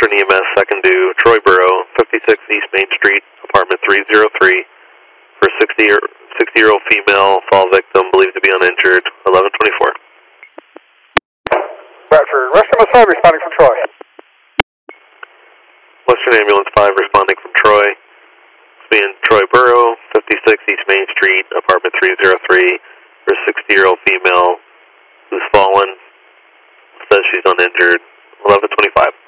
Western EMS, second to Troy Borough, 56 East Main Street, apartment 303, for 60-year-old female, fall victim, believed to be uninjured, 1124. Roger. Western MS 5 responding from Troy. Western Ambulance 5 responding from Troy. Being Troy Borough, 56 East Main Street, apartment 303, for a 60-year-old female who's fallen, says she's uninjured, 1125.